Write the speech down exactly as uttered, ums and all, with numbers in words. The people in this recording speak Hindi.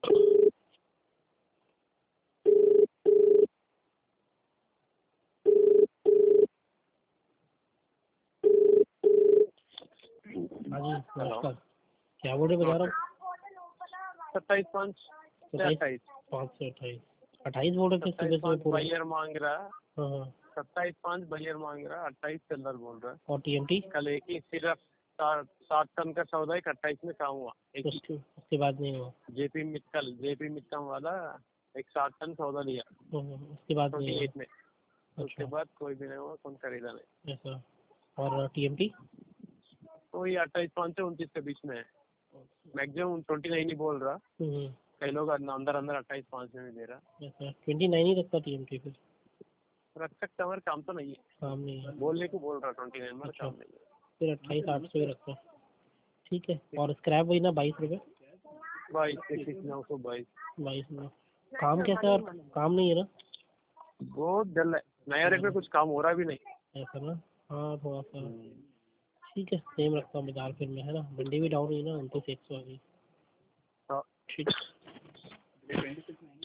हाँ जी नमस्कार। क्या बोर्ड बजा रहा हूँ? सत्ताईस पाँच अट्ठाईस पाँच से अट्ठाईस अट्ठाईस बोल रहे थे सुबह सुबह पूरा। बलियर मांग रहा। हाँ हाँ। सत्ताईस पाँच बलियर मांग रहा, अट्ठाईस चिल्लर बोल रहा है। और टीएमटी कल एक ही सिर्फ सात सात टन का सौदा एक अट्ठाईस में काम हुआ। एक ही उसके उसके बाद नहीं हुआ। जेपी मित्तल जेपी मित्तल वाला एक सात टन सौदा लिया हम्म, उसके बाद नहीं हुआ। अट्ठाईस में। उसके अच्छा बाद कोई भी नहीं हुआ, कौन खरीदा नहीं। ऐसा। और टीएमटी तो ये अट्ठाईस पाँच से उनतीस के बीच में है। मैक्सिमम ट्वेंटी नाइन ही बोल रहा। हम्म, कई लोग अंदर अंदर अट्ठाईस पाँच में भी दे रहा। ऐसा ट्वेंटी नाइन ही रखता टीएमटी फिर। रख सकता हमारे काम तो नहीं है, काम नहीं है। बोलने को बोल रहा ट्वेंटी नाइन हमारे अच्छा काम नहीं है। फिर अट्ठाईस आठ सौ ही रखता। ठीक है। और स्क्रैप वही ना बाईस रुपये बाईस इक्कीस नौ सौ बाईस। बाईस में। काम कैसा है? और काम नहीं है ना? बहुत डल है, नया रेट में कुछ काम हो रहा भी नहीं। ऐसा ना। हाँ थोड़ा सा। ठीक है सेम रखता हूँ बाजार फिर में, है ना। मंडी भी डाउन हुई ना, उनतीस एक सौ आ गई। हाँ। ठीक।